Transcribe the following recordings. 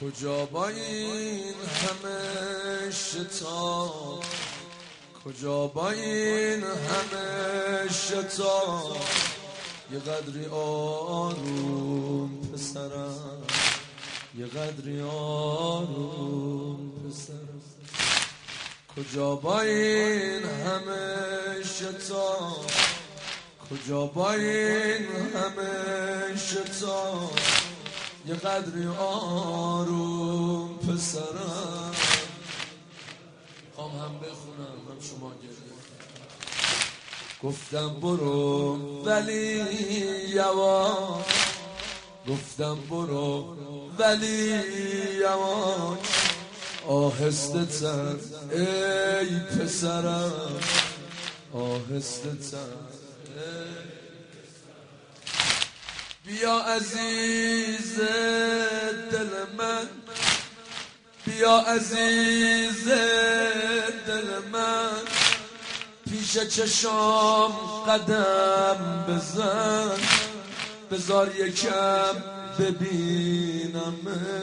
کجا با این همه شتاب، کجا با این همه شتاب، یه قدری آروم پسرم، یه قدری آروم پسرم. کجا با این همه شتاب، کجا با این همه شتاب، یه قدری آروم پسرم. هم بخونم هم شما گریه. گفتم برو ولی یواش، گفتم برو ولی یواش، آهسته تر ای پسرم، آهسته تر. بیا عزیز دل من، بیا عزیز دل من، پیش چشام قدم بزن، بذار یکم ببینم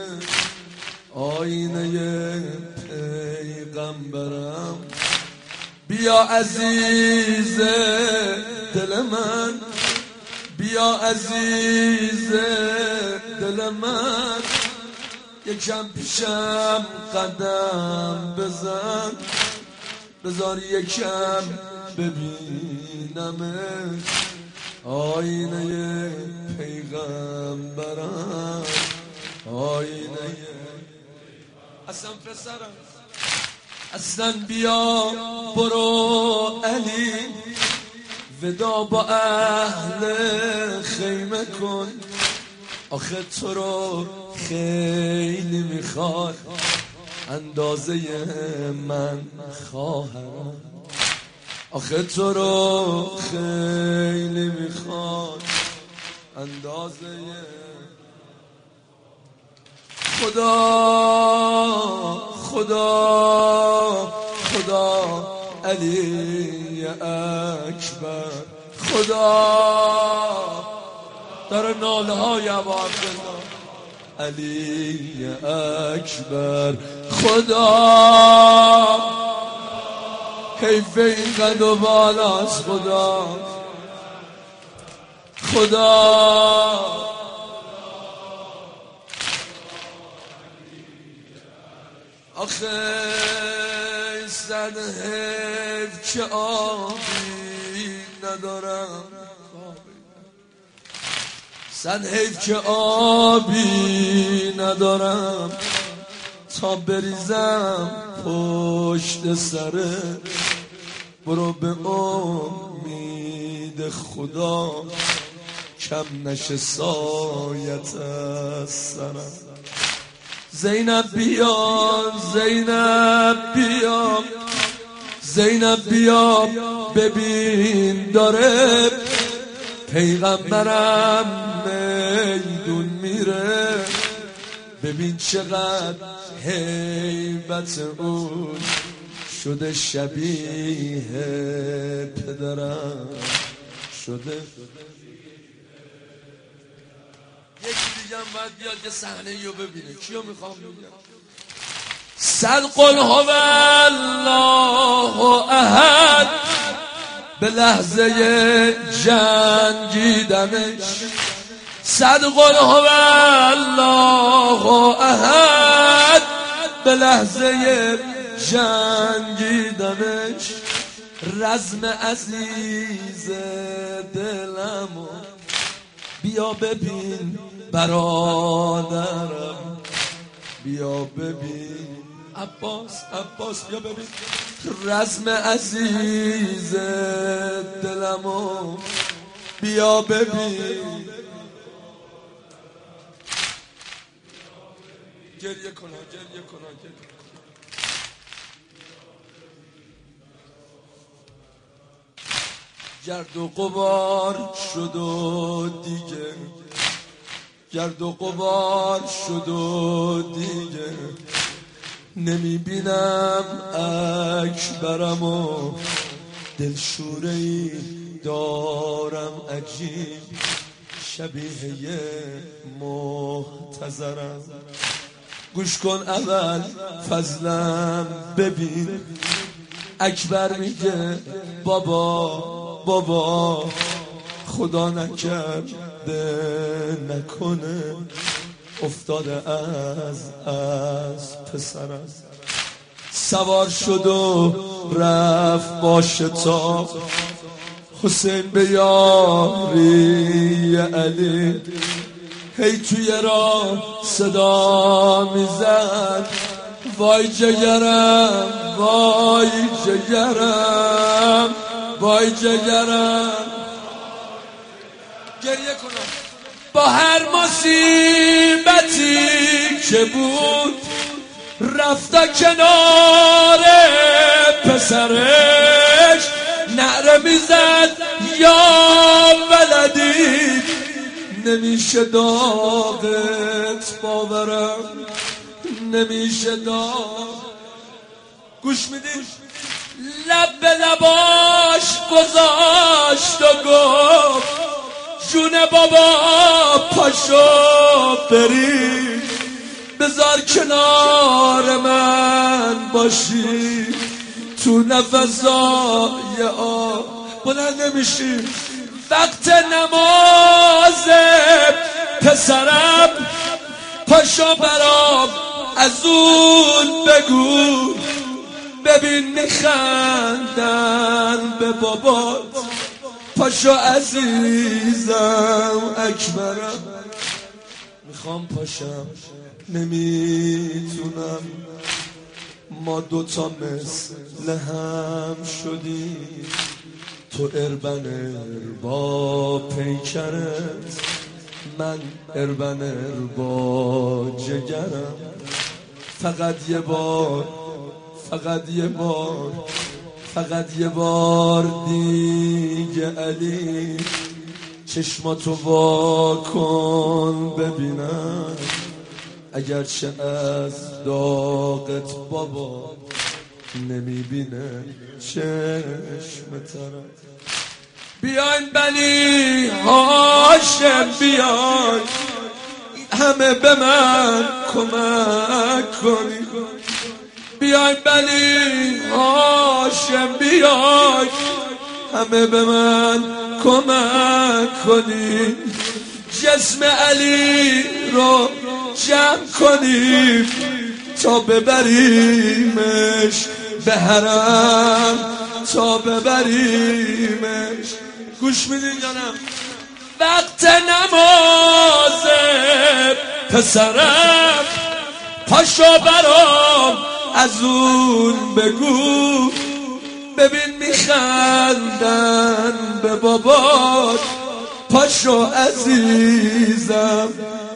آینه پیغمبرم. بیا عزیز دل من، بیا عزیز دل من، یکم پیشم قدم بزن، بذار یکم ببینم آینه پیغمبرم، آینه اصلا پسرم. اصلا بیا برو علی، ودا با اهل خیمه کن، آخه تو رو خیلی میخواد اندازه من خواهرم، آخه تو رو خیلی میخواد اندازه خدا خدا خدا علی اکبر. خدا داره ناله های ابا عبدالله. علی اکبر. خدا حیف این قد و بالاست. خدا خدا آخه صد حیف که آبی ندارم، صد حیف که آبی ندارم، تا بریزم پشت سره. برو به امید خدا کم نشه سایت از سرم. زینب بیا، زینب بیا، زینب بیا، ببین داره پیغمبرم میدون میره، ببین چقدر هیبت اون شده شبیه پدرم شده. یکی دیگه هم باید بیاد یه صحنه رو ببینه. کیو میخوام ببینم؟ صد قل هو الله احد، به لحظه جنگیدنش. صد قل هو الله احد، به لحظه جنگیدنش. رزم عزیز دلمو بیا ببین برادرم، بیا ببین عباس، عباس بیا ببین. رزم عزیز دلمو بیا ببین. گریه کن، گریه کن، گریه کن. گرد و غبار شد و دیگه، گرد و غبار شد و دیگه نمیبینم اکبرم و دلشوره‌ای دارم عجیب شبیه محتضرم. گوش کن اول فضلم ببین. اکبر میگه بابا خدا نکرده نکنه افتاده از پسرم، سوار شد و رفت با شتاب. حسین به یاری علی هی توی راه صدا میزد وای جگرم وای جگرم وای جگرم. گریه کنم با هر مصیبتی که بود رفتا کنار پسرش نعره میزد یا ولدی نمیشه داغت باورم نمیشه داغ. گوش میدی لب به لباش گذاشت و گفت جون بابا پاشو بری بذار کنار من باشی تو نفسای آب بلند نمیشی. وقت نماز پسرم پاشو برام از اون بگو ببین میخندن به بابات. پاشو عزیزم اکبرم میخوام پاشم نمیتونم ما دوتا مثل هم شدیم تو اربنر با پیکرت من اربنر با جگرم. فقط یه بار دیگه علی چشماتو وا کن ببینم اگرچه از داغت بابا نمیبینه چشم ترم. بیاین بنی هاشم بیاین همه به من کمک کنی. بیاین بنی هاشم بیاین همه به من کمک کنی. جسم علی رو جمع کنیم تا ببریمش به حرم تا ببریمش. گوش میدین یا نه؟ وقت نماز پسرم پاشو برام از اون بگو ببین میخندن به بابات. پاشو عزیزم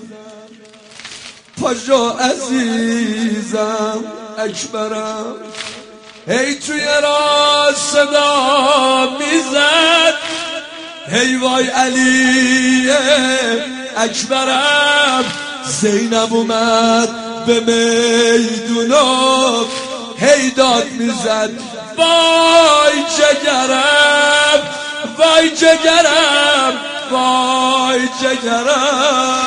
پاشو عزیزم اکبرم. هی توی راه صدا میزد هی وای علی اکبرم. زینب اومد به میدونم هی داد میزد وای جگرم وای جگرم وای جگرم.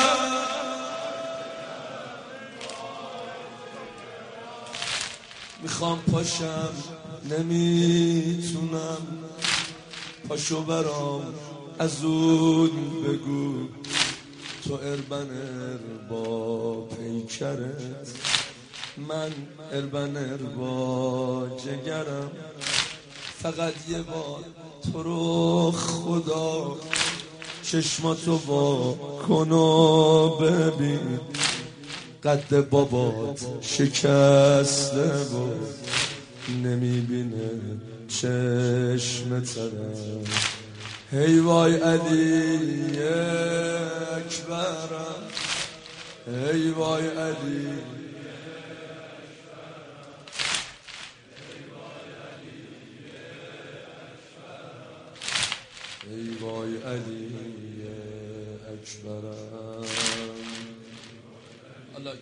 میخوام پاشم نمیتونم پاشو برام از اون بگو تو اربنر با پیکرت من اربنر با جگرم. فقط یه بار تو رو خدا چشماتو با کن و ببین قد بابات شکسته بود نمیبینه چشم ترم. هی وای علی اکبرم هی وای علی ای وای علی اکبرم. الله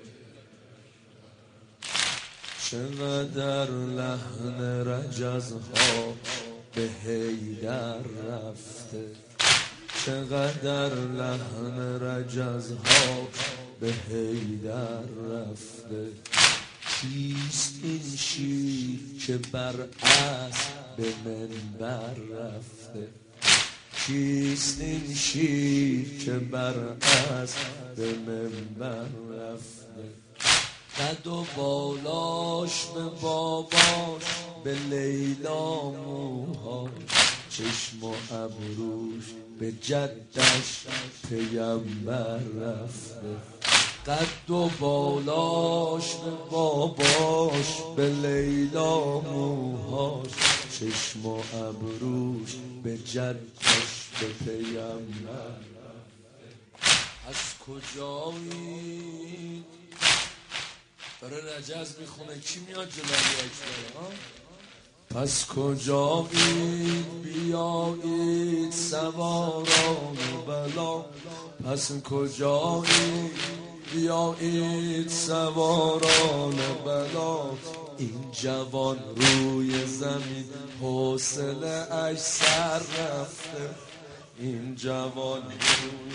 چقدر لحن رجزها به حیدر رفته چقدر لحن رجزها به حیدر رفته. کیست این شیر که بر اسب به منبر رفته؟ کیست این شیر که بر اسب به منبر رفته؟ قد و بالاش به باباش، به لیلا موهاش، چشم و ابروش به جدش پیمبر رفته. قد و بالاش به باباش، به لیلا موهاش، چشم و ابروش به جدش به پیمبر رفته. از کجایی؟ برای رجز میخونه. کی میاد جلوی اکبر؟ پس کجایید بیایید سواران بلا؟ پس کجایید بیایید سواران بلا؟ این جوان روی زمین حوصله اش سر رفته. این جوان روی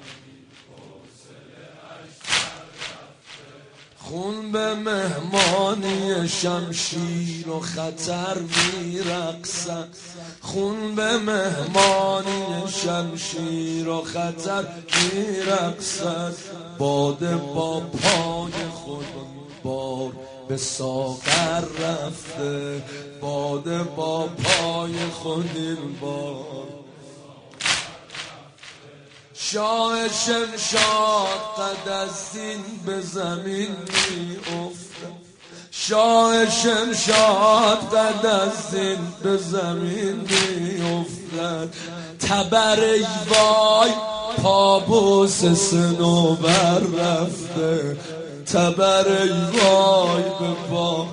خون به مهمانی شمشیر و خطر میرقصد. خون به مهمانی شمشیر و خطر میرقصد. باده با پای خود بار به ساغر رفته. باده با پای خود این بار. شاه شمشاد قد از دین به زمین می افتد. شاه شمشاد قد از دین به زمین می افتد. تبر ای وای پابوس صنوبر رفته. تبر ای وای به پا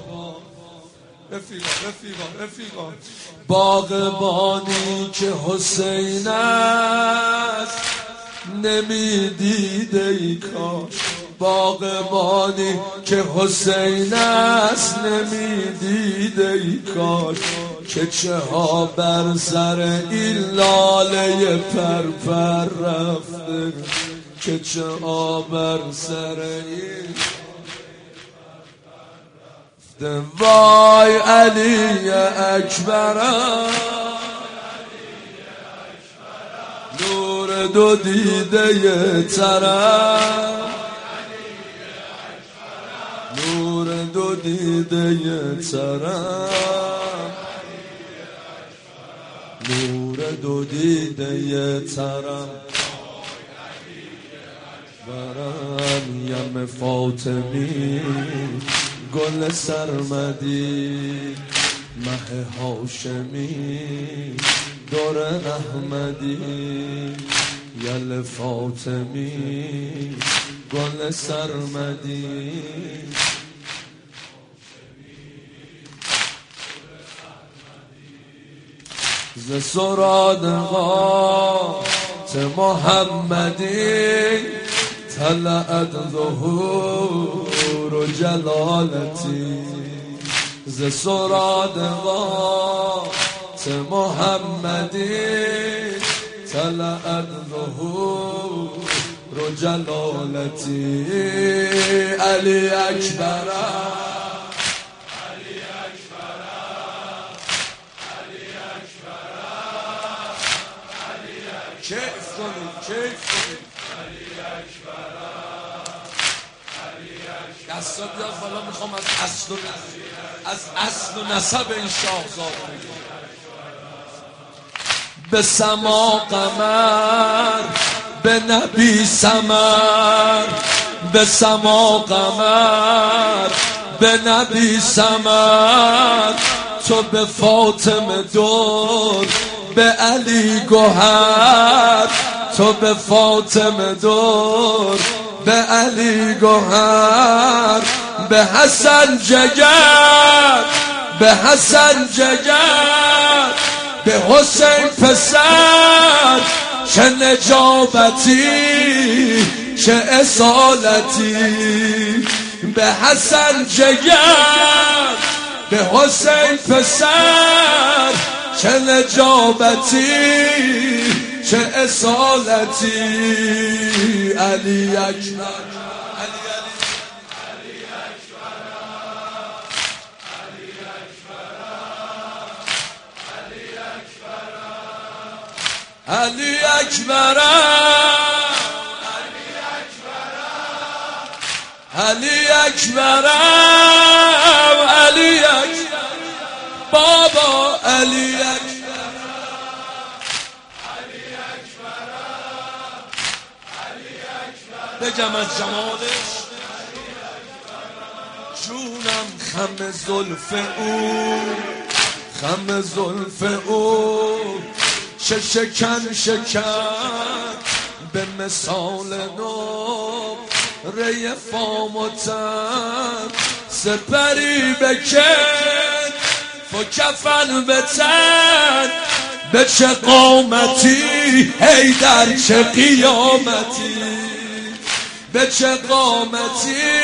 رفیقا باغبانی که حسین است نمیدید ای کاش. باغبانی که حسین است نمیدید ای کاش. که چه ها بر سر این لاله پرپر رفته. که چه ها بر سر این وای علی اکبرم، نور دو دیده ترم، نور دو دیده ترم، نور دو دیده ترم. برم یم فاطمی گل سرمدی، مه هاشمی دور احمدی. یل فاطمی گل سرمدی، ز سرادقات محمدی طلعت ظهور و جلالتی. ز سرادقات محمدی طلعت ظهور و جلالتی. علی اکبرم، علی اکبرم، علی اکبرم، علی اکبرم. کیف کنید، کیف کنید. دستا بیاد بالا. میخوام از اصل و نسب این شاهزاد بگم. به سما قمر، به نبی سمر، به سما قمر، به نبی سمر. تو به فاطمه دور، به علی گوهر. تو به فاطمه دور، به علی گوهر. به حسن جگر، به حسن جگر، به حسین پسر. چه نجابتی، چه اصالتی. به حسن جگر، به حسین پسر. چه نجابتی، چه اصالتی. علی اکبر. علی اکبرم، علی اکبرم، علی اکبرم، بابا علی اکبرم، علی اکبرم، علی اکبرم. بگم از جمالش جونم خم زلف او، خم زلف او چه شکن شکن به مثال نو ری فاموتن سپری بکن و کفن بتن به چه قامتی ای در چه قیامتی به چه قامتی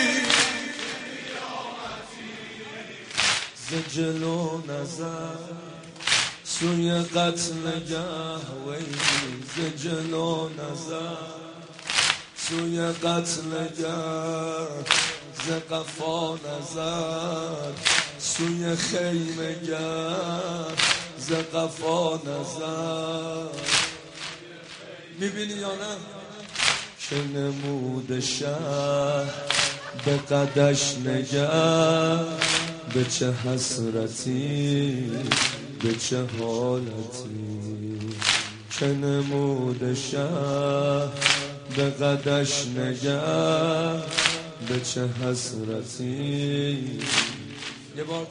ز جلو نظر سوی قتلگاه ویلی ز جلو نظر سوی قتلگاه ز قفا نظر سوی خیمگاه ز قفا نظر. میبینی یا نه که نمود شهر به قدش نگه به چه حسرتی به چه حالتی که نمود شهر به قدش نگه به چه حسرتی. یه بار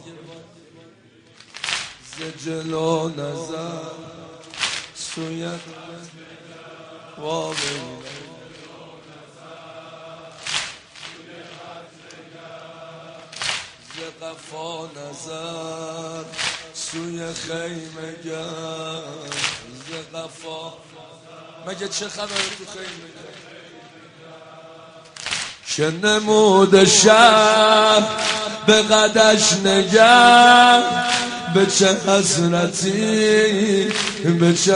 ز جلو نظر سوی قفا نظر سوی خیمگاه ز قفا. مگه چه خبر تو خیمگاه که نمود شب به قدش نگه به چه حسرتی به چه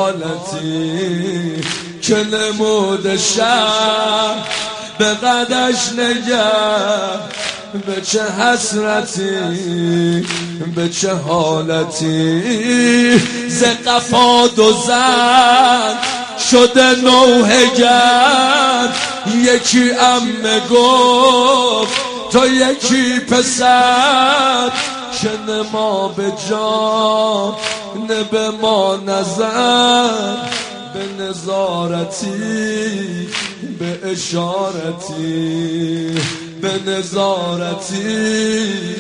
حالتی که نمود شب به قدش نگه به چه حسرتی به چه حالتی ز قفا دو زن شده نوحه گرد یکی عمه گفت تو یکی پسر که نما به جان نه به ما نظر به نظارتی به اشارتی به نظارتی.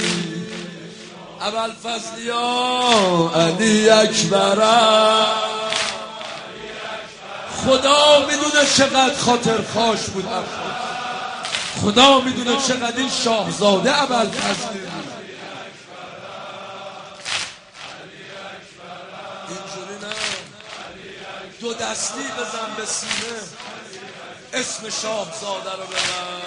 ابوالفضلیا علی اکبرم خدا میدونه چقدر خاطر خواش بود خدا میدونه چقدر این شاهزاده ابوالفضل اینجوری نه دو دستی بزن به سینه اسم شاهزاده رو ببر.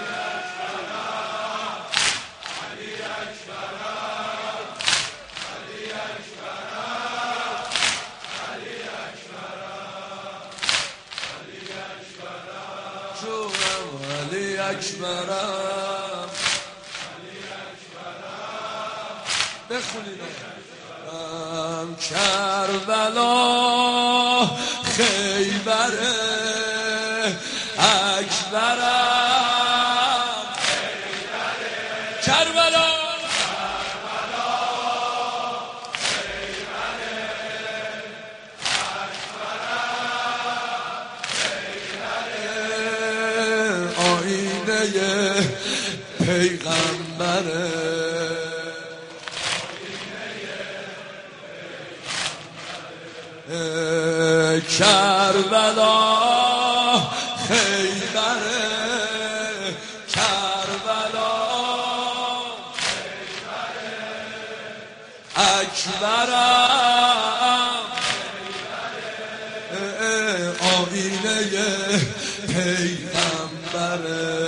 علی اکبرم بخونیدم کربلا خیبر اکبرم کربلا پیغمبره کربلا خیبره کربلا اکبرم آینه پیغمبره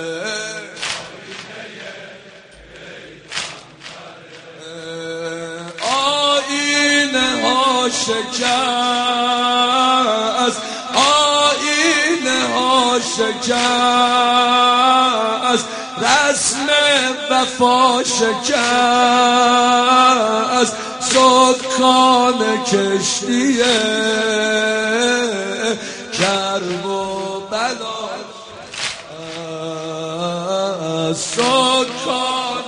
شکست آینه ها شکست رسم وفا شکست سکان کشتی کرب و بلا سکان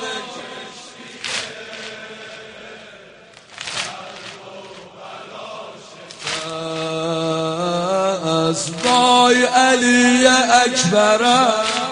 وای علی اکبر